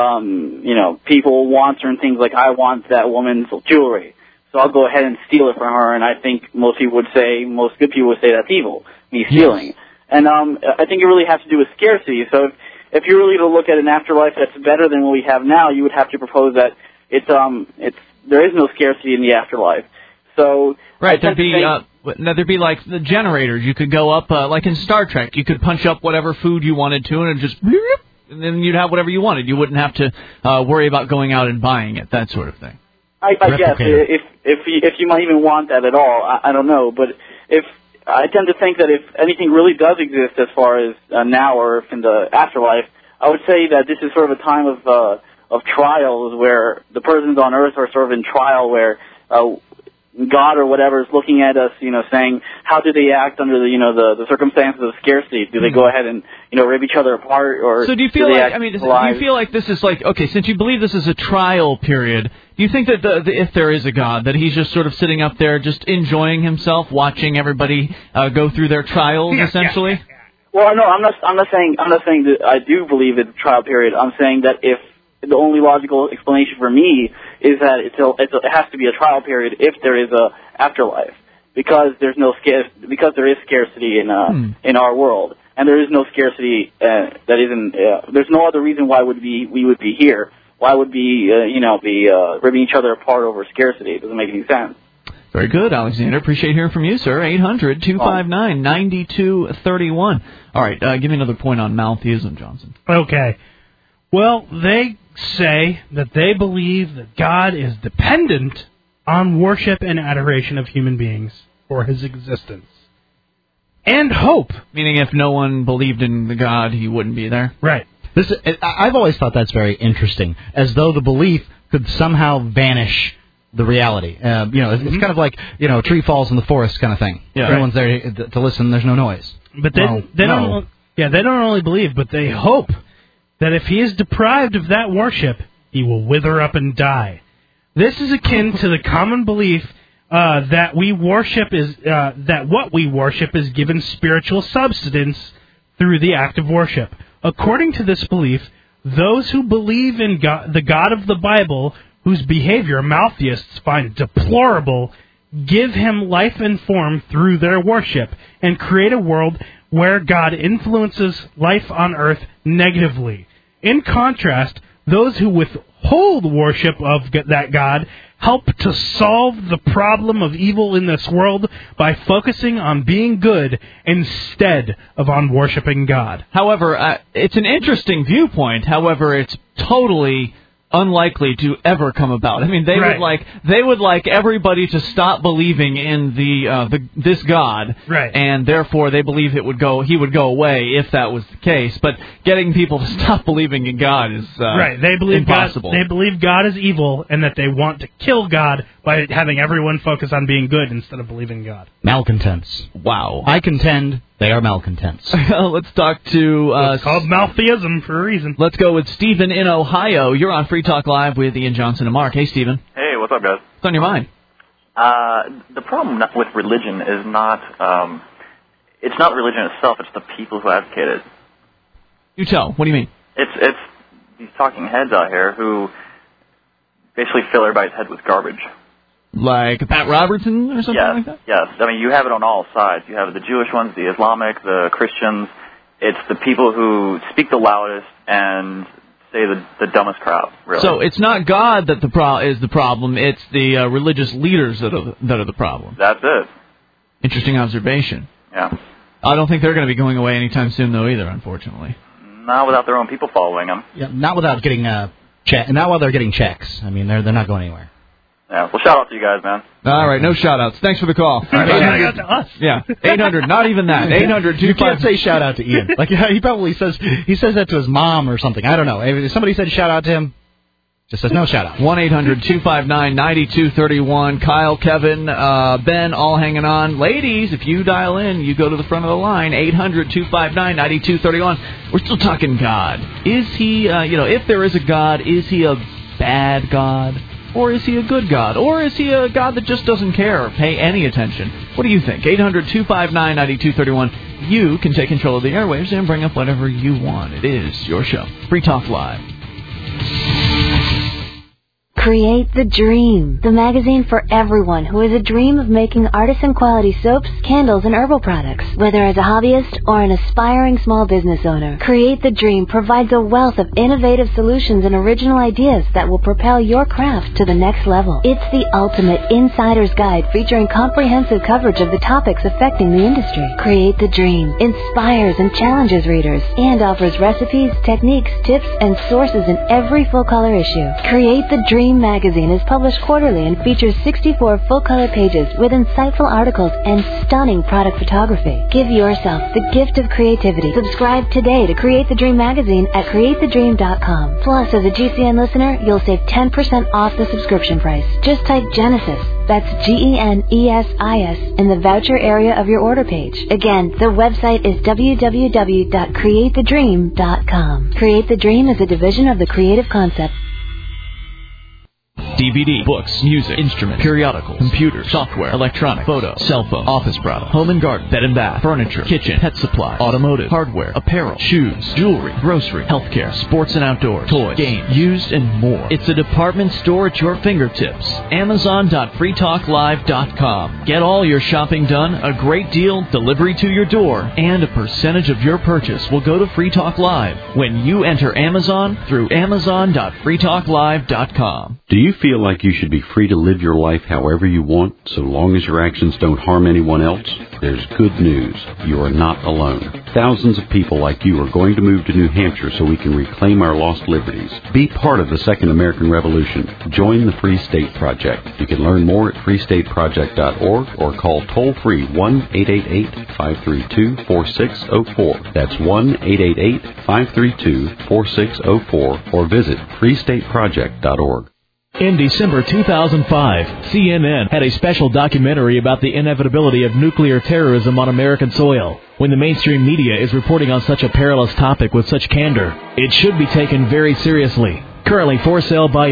um, you know people want certain things. Like I want that woman's jewelry, so I'll go ahead and steal it from her. And I think most people would say, most good people would say that's evil, me stealing. Yes. And um, I think it really has to do with scarcity. So if, if you're really to look at an afterlife that's better than what we have now, you would have to propose that it's um it's there is no scarcity in the afterlife. So
right,
I
there'd be
think,
uh, no, there'd be like the generators. You could go up uh, like in Star Trek. You could punch up whatever food you wanted to, and it just and then you'd have whatever you wanted. You wouldn't have to uh, worry about going out and buying it, that sort of thing.
I, I guess if if you, if you might even want that at all, I, I don't know. But if I tend to think that if anything really does exist as far as uh, now or if in the afterlife, I would say that this is sort of a time of uh, of trials where the persons on Earth are sort of in trial, where uh, God or whatever is looking at us, you know, saying how do they act under the you know the, the circumstances of scarcity? Do they go ahead and you know rip each other apart, or
so do you feel
do they
like
act
I mean, do
alive?
you feel like this is like okay, since you believe this is a trial period, do you think that the, the, if there is a God, that he's just sort of sitting up there, just enjoying himself, watching everybody uh, go through their trials,
Yeah,
essentially?
yeah, yeah. Well, no, I'm not. I'm not saying. I'm not saying that I do believe it's a trial period. I'm saying that if the only logical explanation for me is that it's a, it's a, it has to be a trial period if there is a afterlife, because there's no scarce because there is scarcity in uh, hmm. in our world, and there is no scarcity uh, that isn't. Uh, there's no other reason why would be we would be here. Why would we, uh, you know, be uh, ripping each other apart over scarcity? It doesn't make any sense.
Very good, Alexander. Appreciate hearing from you, sir. eight hundred two five nine nine two three one. All right, uh, give me another point on maltheism, Johnson.
Okay. Well, they say that they believe that God is dependent on worship and adoration of human beings for his existence. And hope.
Meaning if no one believed in the God, he wouldn't be there?
Right.
This, I've always thought that's very interesting, as though the belief could somehow vanish the reality. Uh, you know, it's, mm-hmm. it's kind of like, you know, a tree falls in the forest kind of thing.
Yeah.
Everyone's there to, to listen, there's no noise.
But they,
well,
they
no.
don't. Yeah, they don't only believe, but they hope that if he is deprived of that worship, he will wither up and die. This is akin to the common belief uh, that we worship is uh, that what we worship is given spiritual substance through the act of worship. According to this belief, those who believe in God, the God of the Bible, whose behavior maltheists find deplorable, give him life and form through their worship, and create a world where God influences life on earth negatively. In contrast, those who withhold worship of that God help to solve the problem of evil in this world by focusing on being good instead of on worshiping God.
However, uh, it's an interesting viewpoint. However, it's totally unlikely to ever come about. I mean, they
Right.
would like they would like everybody to stop believing in the uh, the this God,
Right.
and therefore they believe it would go he would go away if that was the case. But getting people to stop believing in God is uh,
right. They believe
impossible.
God, they believe God is evil, and that they want to kill God by having everyone focus on being good instead of believing God.
Malcontents.
Wow.
I contend they are malcontents.
Let's talk to... Uh,
it's called maltheism for a reason.
Let's go with Stephen in Ohio. You're on Free Talk Live with Ian Johnson and Mark. Hey, Stephen.
Hey, what's up, guys?
What's on your mind?
Uh, the problem not- with religion is not, um, it's not religion itself, it's the people who advocate it.
You tell. What do you mean?
It's, it's these talking heads out here who basically fill everybody's head with garbage.
Like Pat Robertson or something
yes,
like that?
Yes, I mean, you have it on all sides. You have the Jewish ones, the Islamic, the Christians. It's the people who speak the loudest and say the, the dumbest crap, really.
So it's not God that the pro- is the problem, it's the uh, religious leaders that are, that are the problem.
That's it.
Interesting observation.
Yeah.
I don't think they're going to be going away anytime soon, though, either, unfortunately.
Not without their own people following them.
Yeah, not without getting uh, check. Not while they're getting checks. I mean, they're they're not going anywhere.
Yeah, well, shout out to you guys, man.
All right, no shout-outs. Thanks for the call.
Shout out to us.
Yeah, eight hundred, not even that. eight hundred,
You can't say shout out to Ian. Like he probably says he says that to his mom or something. I don't know. If somebody said shout out to him, just says no shout out.
one eight hundred two five nine nine two three one. Kyle, Kevin, uh, Ben, all hanging on. Ladies, if you dial in, you go to the front of the line. eight hundred two five nine nine two three one. We're still talking God. Is he, uh, you know, if there is a God, is he a bad God? Or is he a good God? Or is he a God that just doesn't care or pay any attention? What do you think? eight hundred two five nine nine two three one. You can take control of the airwaves and bring up whatever you want. It is your show. Free Talk Live.
Create the Dream, the magazine for everyone who has a dream of making artisan-quality soaps, candles, and herbal products. Whether as a hobbyist or an aspiring small business owner, Create the Dream provides a wealth of innovative solutions and original ideas that will propel your craft to the next level. It's the ultimate insider's guide featuring comprehensive coverage of the topics affecting the industry. Create the Dream inspires and challenges readers and offers recipes, techniques, tips, and sources in every full-color issue. Create the Dream magazine is published quarterly and features sixty-four full-color pages with insightful articles and stunning product photography. Give yourself the gift of creativity. Subscribe today to Create the Dream magazine at create the dream dot com. Plus, as a G C N listener, you'll save ten percent off the subscription price. Just type Genesis, that's G E N E S I S, in the voucher area of your order page. Again, the website is w w w dot create the dream dot com. Create the Dream is a division of the Creative Concept.
D V D, books, music, instrument, periodical, computer, software, electronic, photo, cell phone, office product, home and garden, bed and bath, furniture, kitchen, pet supply, automotive, hardware, apparel, shoes, jewelry, grocery, healthcare, sports and outdoors, toys, games, used, and more. It's a department store at your fingertips. Amazon dot free talk live dot com. Get all your shopping done, a great deal, delivery to your door, and a percentage of your purchase will go to Free Talk Live when you enter Amazon through Amazon dot free talk live dot com.
Do you feel like you should be free to live your life however you want, so long as your actions don't harm anyone else? There's good news. You are not alone. Thousands of people like you are going to move to New Hampshire so we can reclaim our lost liberties. Be part of the Second American Revolution. Join the Free State Project. You can learn more at free state project dot org or call toll-free one eight eight eight, five three two, four six zero four. That's one eight eight eight, five three two, four six zero four or visit free state project dot org.
In December two thousand five, C N N had a special documentary about the inevitability of nuclear terrorism on American soil. When the mainstream media is reporting on such a perilous topic with such candor, it should be taken very seriously. Currently for sale by owner.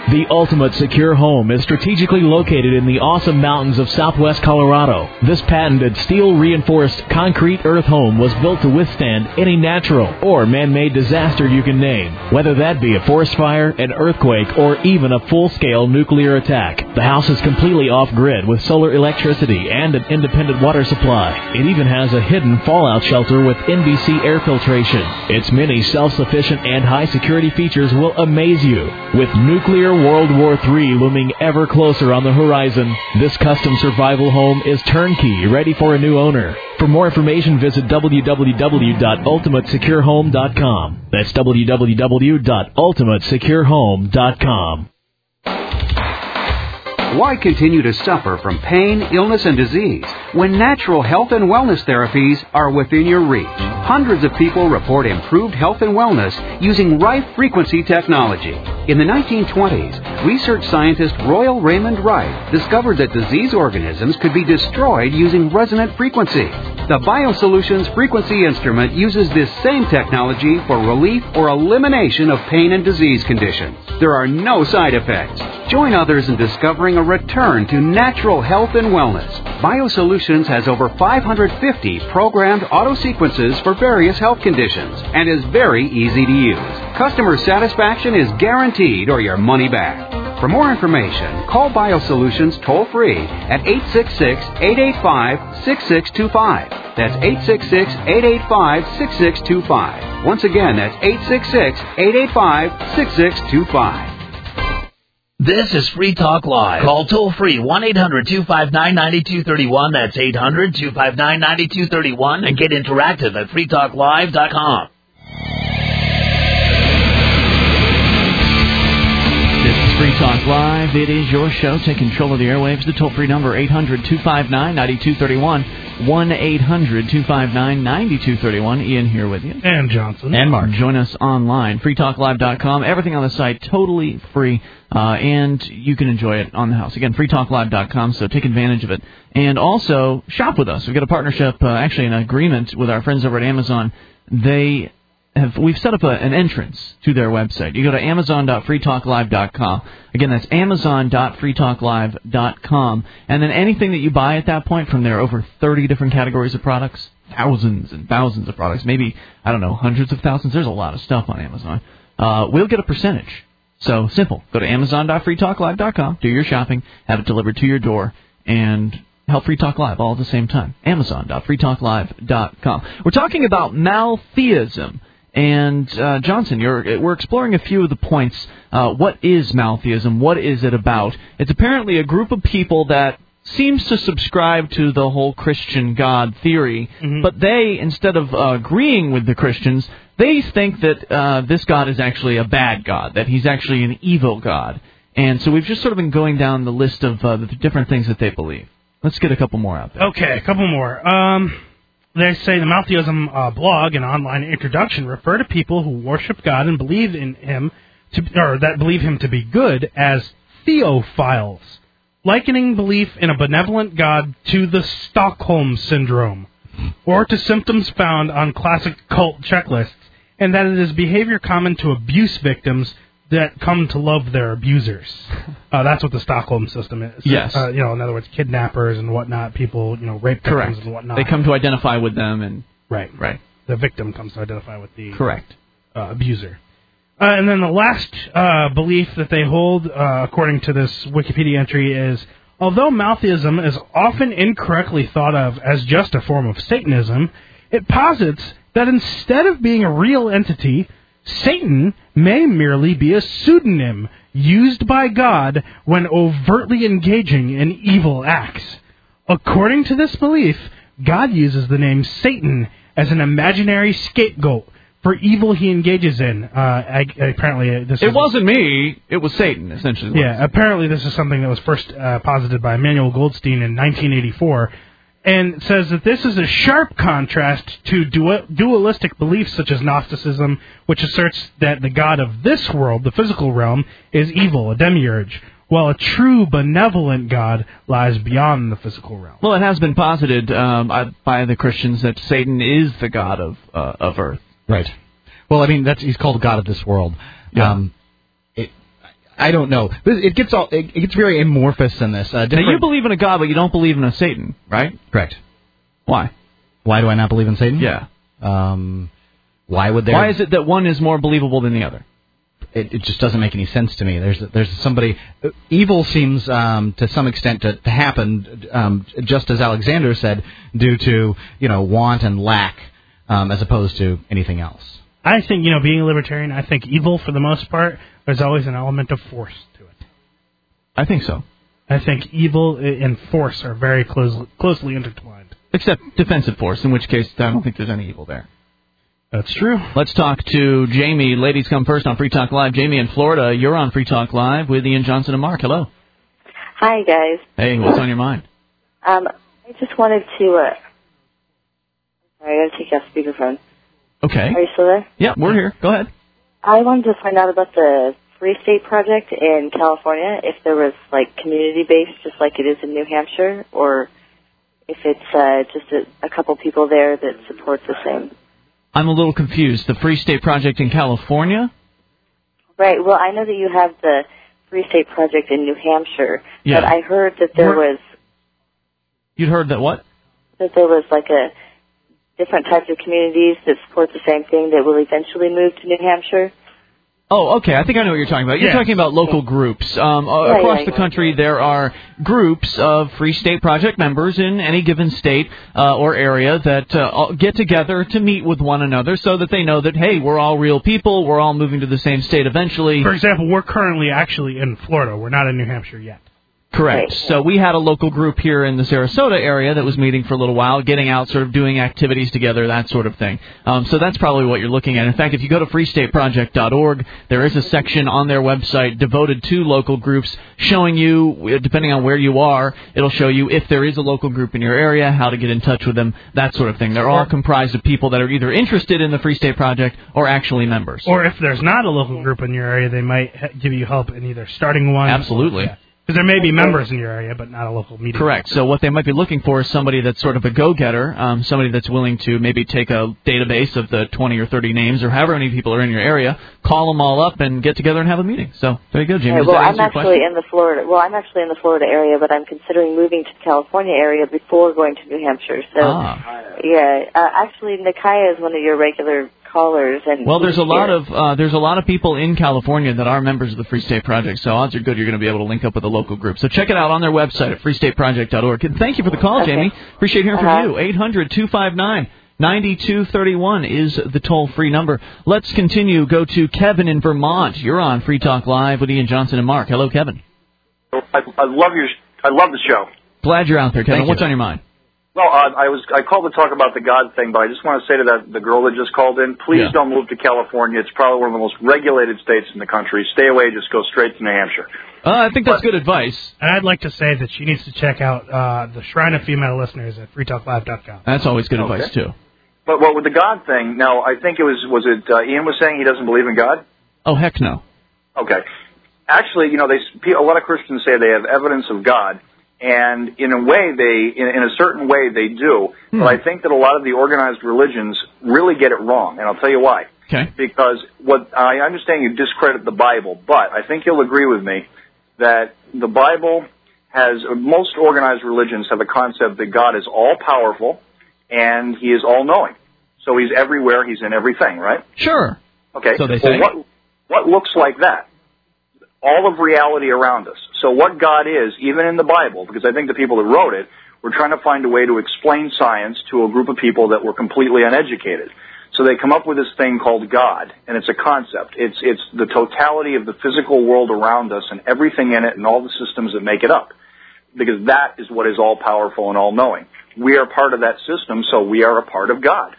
The ultimate secure home is strategically located in the awesome mountains of southwest Colorado. This patented steel-reinforced concrete earth home was built to withstand any natural or man-made disaster you can name, whether that be a forest fire, an earthquake, or even a full-scale nuclear attack. The house is completely off-grid with solar electricity and an independent water supply. It even has a hidden fallout shelter with N B C air filtration. Its many self-sufficient and high-security features will amaze you. With nuclear World War Three looming ever closer on the horizon, this custom survival home is turnkey, ready for a new owner. For more information, visit w w w dot ultimate secure home dot com. That's w w w dot ultimate secure home dot com.
Why continue to suffer from pain, illness, and disease when natural health and wellness therapies are within your reach? Hundreds of people report improved health and wellness using Rife frequency technology. In the nineteen twenties, research scientist Royal Raymond Rife discovered that disease organisms could be destroyed using resonant frequency. The BioSolutions frequency instrument uses this same technology for relief or elimination of pain and disease conditions. There are no side effects. Join others in discovering a return to natural health and wellness. BioSolutions has over five hundred fifty programmed auto sequences for various health conditions and is very easy to use. Customer satisfaction is guaranteed or your money back. For more information, call BioSolutions toll-free at eight six six, eight eight five, six six two five. That's eight six six, eight eight five, six six two five. Once again, that's eight six six, eight eight five, six six two five.
This is Free Talk Live. Call toll-free one eight hundred two five nine nine two three one. That's eight hundred two five nine nine two three one. And get interactive at free talk live dot com.
This is Free Talk Live. It is your show. Take control of the airwaves. The toll-free number, eight hundred two five nine nine two three one. one eight hundred two five nine nine two three one. Ian here with you.
And Johnson.
And Mark. Join us online, free talk live dot com. Everything on the site totally free, uh, and you can enjoy it on the house. Again, free talk live dot com, so take advantage of it. And also, shop with us. We've got a partnership, uh, actually an agreement with our friends over at Amazon. They have, we've set up a, an entrance to their website. You go to amazon dot free talk live dot com. Again, that's amazon dot free talk live dot com. And then anything that you buy at that point, from there, over thirty different categories of products, thousands and thousands of products, maybe, I don't know, hundreds of thousands. There's a lot of stuff on Amazon. Uh, we'll get a percentage. So, simple. Go to amazon dot free talk live dot com, do your shopping, have it delivered to your door, and help Free Talk Live all at the same time. amazon dot free talk live dot com. We're talking about maltheism. And, uh, Johnson, you're, we're exploring a few of the points. Uh, what is maltheism? What is it about? It's apparently a group of people that seems to subscribe to the whole Christian God theory, mm-hmm. but they, instead of uh, agreeing with the Christians, they think that uh, this God is actually a bad God, that he's actually an evil God. And so we've just sort of been going down the list of uh, the different things that they believe. Let's get a couple more out there.
Okay, a couple more. Um... They say the Maltheism uh, blog and online introduction refer to people who worship God and believe in him, to, or that believe him to be good, as theophiles, likening belief in a benevolent God to the Stockholm Syndrome, or to symptoms found on classic cult checklists, and that it is behavior common to abuse victims that come to love their abusers. Uh, that's what the Stockholm system is.
Yes.
Uh, you know, in other words, kidnappers and whatnot, people, you know, rape victims
Correct.
and whatnot.
They come to identify with them and...
Right.
Right.
The victim comes to identify with the...
Correct.
Uh, abuser. Uh, and then the last uh, belief that they hold, uh, according to this Wikipedia entry, is, although Maltheism is often incorrectly thought of as just a form of Satanism, it posits that instead of being a real entity, Satan may merely be a pseudonym used by God when overtly engaging in evil acts. According to this belief, God uses the name Satan as an imaginary scapegoat for evil he engages in. Uh, I, apparently, this
it
is,
wasn't me. It was Satan, essentially.
Yeah, apparently this is something that was first uh, posited by Emmanuel Goldstein in nineteen eighty-four, and says that this is a sharp contrast to du- dualistic beliefs such as Gnosticism, which asserts that the God of this world, the physical realm, is evil, a demiurge, while a true benevolent God lies beyond the physical realm.
Well, it has been posited um, by the Christians that Satan is the God of uh, of Earth.
Right. Well, I mean, that's he's called God of this world.
Yeah.
Um, it, I don't know. It gets all it gets very amorphous in this. Uh,
now, you believe in a God, but you don't believe in a Satan, right?
Correct.
Why?
Why do I not believe in Satan?
Yeah.
Um, why would there...
Why is it that one is more believable than the other?
It, it just doesn't make any sense to me. There's there's somebody... Evil seems, um, to some extent, to, to happen, um, just as Alexander said, due to, you know, want and lack, um, as opposed to anything else.
I think, you know, being a libertarian, I think evil, for the most part, there's always an element of force to it.
I think so.
I think evil and force are very close, closely intertwined.
Except defensive force, in which case I don't think there's any evil there.
That's true.
Let's talk to Jamie. Ladies come first on Free Talk Live. Jamie in Florida, you're on Free Talk Live with Ian Johnson and Mark. Hello.
Hi, guys.
Hey, what's on your mind?
Um, I just wanted to... Uh, sorry, I got to take you off speakerphone.
Okay.
Are you still there?
Yeah, we're here. Go ahead.
I wanted to find out about the Free State Project in California, if there was, like, community-based, just like it is in New Hampshire, or if it's uh, just a, a couple people there that support the same.
I'm a little confused. The Free State Project in California?
Right. Well, I know that you have the Free State Project in New Hampshire,
yeah.
but I heard that there
Where?
was...
You'd heard that what?
That there was, like, a... different types of communities that support the same thing that will eventually move to New Hampshire.
Oh, okay. I think I know what you're talking about. You're
yeah.
talking about local groups. Um, uh,
right,
across
right.
the country, there are groups of Free State Project members in any given state uh, or area that uh, get together to meet with one another so that they know that, hey, we're all real people, we're all moving to the same state eventually.
For example, we're currently actually in Florida. We're not in New Hampshire yet.
Correct. So we had a local group here in the Sarasota area that was meeting for a little while, getting out, sort of doing activities together, that sort of thing. Um, so that's probably what you're looking at. In fact, if you go to free state project dot org, there is a section on their website devoted to local groups showing you, depending on where you are, it'll show you if there is a local group in your area, how to get in touch with them, that sort of thing. They're all comprised of people that are either interested in the Free State Project or actually members.
Or if there's not a local group in your area, they might ha- give you help in either starting one.
Absolutely.
Or, yeah. Because there may be members in your area, but not a local meeting.
Correct. So what they might be looking for is somebody that's sort of a go-getter, um, somebody that's willing to maybe take a database of the twenty or thirty names or however many people are in your area, call them all up, and get together and have a meeting. So there you go, Jamie.
Right, well, I'm actually in the Florida. Well, I'm actually in the Florida area, but I'm considering moving to the California area before going to New Hampshire. So,
ah.
yeah, uh, actually, Nikaya is one of your regular callers, and
well, there's a lot of uh, there's a lot of people in California that are members of the Free State Project, so odds are good you're going to be able to link up with a local group. So check it out on their website at free state project dot org. And thank you for the call,
okay.
Jamie. Appreciate hearing
uh-huh.
from you. eight hundred two five nine nine two three one is the toll-free number. Let's continue. Go to Kevin in Vermont. You're on Free Talk Live with Ian Johnson and Mark. Hello, Kevin.
I, I love your I love the show.
Glad you're out there, Kevin.
Thank
What's
you.
on your mind?
Well, uh, I was I called to talk about the God thing, but I just want to say to that the girl that just called in, please
yeah.
don't move to California. It's probably one of the most regulated states in the country. Stay away. Just go straight to New Hampshire.
Uh, I think that's but, good advice.
And I'd like to say that she needs to check out uh, the Shrine of Female Listeners at free talk live dot com.
That's always good
okay.
advice, too.
But what with the God thing, now, I think it was, was it uh, Ian was saying he doesn't believe in God?
Oh, heck no.
Okay. Actually, you know, they a lot of Christians say they have evidence of God. And in a way, they, in, in a certain way, they do. Hmm. But I think that a lot of the organized religions really get it wrong, and I'll tell you why.
Okay.
Because what I understand you discredit the Bible, but I think you'll agree with me that the Bible has, most organized religions have a concept that God is all-powerful and He is all-knowing. So He's everywhere, He's in everything, right?
Sure.
Okay.
So they
well,
say.
What, what looks like that? All of reality around us. So what God is, even in the Bible, because I think the people that wrote it were trying to find a way to explain science to a group of people that were completely uneducated. So they come up with this thing called God, and it's a concept. It's it's the totality of the physical world around us and everything in it and all the systems that make it up. Because that is what is all-powerful and all-knowing. We are part of that system, so we are a part of God.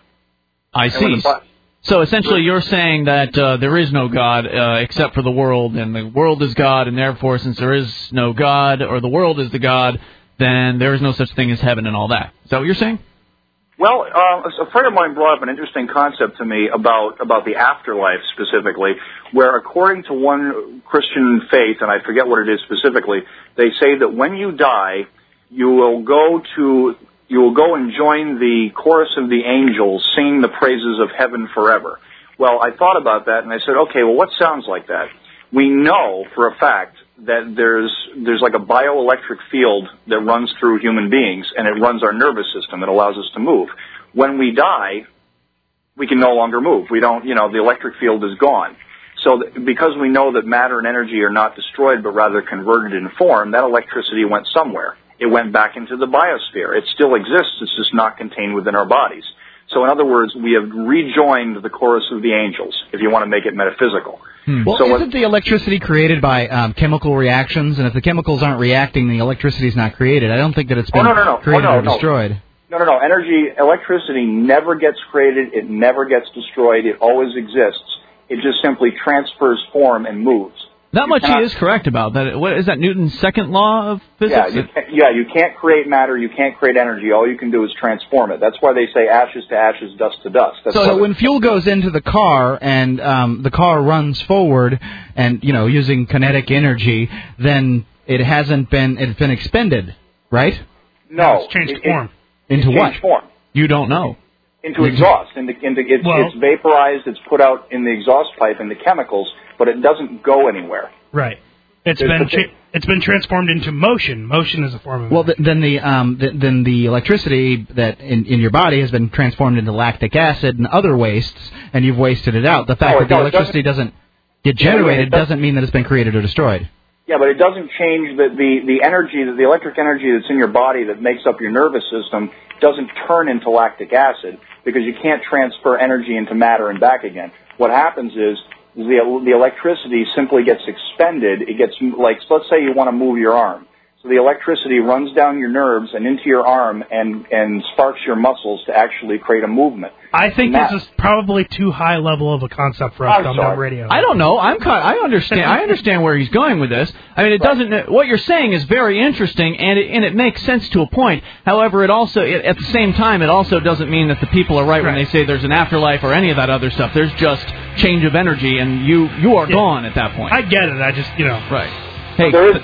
I see. So essentially you're saying that uh, there is no God uh, except for the world, and the world is God, and therefore since there is no God, or the world is the God, then there is no such thing as heaven and all that. Is that what you're saying?
Well, uh, a friend of mine brought up an interesting concept to me about, about the afterlife specifically, where according to one Christian faith, and I forget what it is specifically, they say that when you die, you will go to... You will go and join the chorus of the angels singing the praises of heaven forever. Well, I thought about that, and I said, okay, well, what sounds like that? we know for a fact that there's there's like a bioelectric field that runs through human beings, and it runs our nervous system. It allows us to move. When we die, we can no longer move. We don't, you know, the electric field is gone. So th- because we know that matter and energy are not destroyed, but rather converted in form, that electricity went somewhere. It went back into the biosphere. It still exists. It's just not contained within our bodies. So in other words, we have rejoined the chorus of the angels, if you want to make it metaphysical.
Hmm. Well,
so
isn't the electricity created by um, chemical reactions? And if the chemicals aren't reacting, the electricity is not created. I don't think that it's been
oh, no, no, no.
created
oh, no,
or
no.
destroyed.
No, no, no. Energy, electricity never gets created. It never gets destroyed. It always exists. It just simply transfers form and moves.
That
You
much he
cannot-
is correct about. That what is that Newton's second law of physics?
Yeah, you can't, yeah, you can't create matter. You can't create energy. All you can do is transform it. That's why they say ashes to ashes, dust to dust. That's
So
what
when fuel goes into the car and um, the car runs forward, and you know using kinetic energy, then it hasn't been it's been expended, right?
No,
It's changed
it- it-
form.
Into
it
what?
changed form.
You don't know.
Into exhaust. Into, into, it's,
Well-
it's vaporized. It's put out in the exhaust pipe into chemicals, but it doesn't go anywhere.
Right. It's
There's
been
the thing.
cha- it's been transformed into motion. Motion is a form of
Well, th- then the um, th- then the electricity that in, in your body has been transformed into lactic acid and other wastes, and you've wasted it out. The fact
No,
that the
no, it
electricity doesn't get
Yeah, yeah,
generated
it does-
doesn't mean that it's been created or destroyed.
Yeah, but it doesn't change the, the, the energy, the electric energy that's in your body that makes up your nervous system doesn't turn into lactic acid because you can't transfer energy into matter and back again. What happens is the, the electricity simply gets expended. It gets, like, let's say you want to move your arm. So the electricity runs down your nerves and into your arm and, and sparks your muscles to actually create a movement.
I think
And that-
this is probably too high level of a concept for us
I'm
dumb
sorry.
dumb radio.
I don't know. I'm kind I understand. I understand where he's going with this. I mean, it doesn't. What you're saying is very interesting, and it, and it makes sense to a point. However, it also, it, at the same time, it also doesn't mean that the people are right, when they say there's an afterlife or any of that other stuff. There's just change of energy, and you you are
Yeah.
gone at that point.
I get it. I just, you know.
Right. Hey,
There is-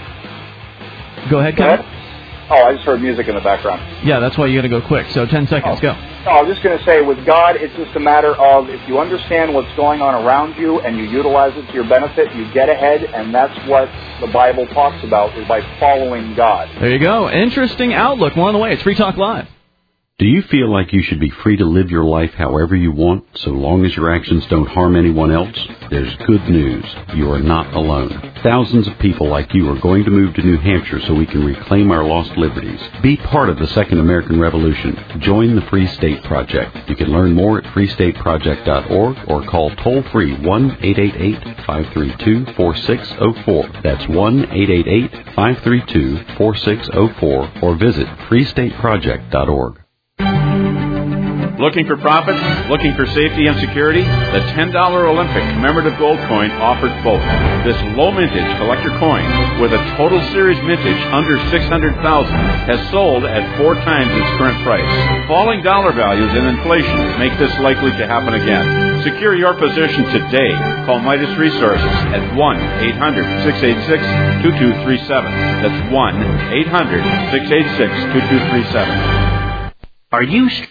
go ahead,
Go
Kevin.
ahead. Oh, I just heard music in the background.
Yeah, that's why you got to go quick. So ten seconds, go.
No, I was just going to say, with God, it's just a matter of if you understand what's going on around you and you utilize it to your benefit, you get ahead, and that's what the Bible talks about, is by following God.
There you go. Interesting outlook. More on the way. It's Free Talk Live.
Do you feel like you should be free to live your life however you want, so long as your actions don't harm anyone else? There's good news. You are not alone. Thousands of people like you are going to move to New Hampshire so we can reclaim our lost liberties. Be part of the Second American Revolution. Join the Free State Project. You can learn more at free state project dot org or call toll-free one eight eight eight, five three two, four six zero four. That's one eight eight eight, five three two, four six zero four or visit free state project dot org.
Looking for profit? Looking for safety and security? The ten dollar Olympic commemorative gold coin offers both. This low mintage collector coin, with a total series mintage under six hundred thousand dollars, has sold at four times its current price. Falling dollar values and inflation make this likely to happen again. Secure your position today. Call Midas Resources at one eight hundred, six eight six, two two three seven. That's one eight hundred, six eight six, two two three seven.
Are you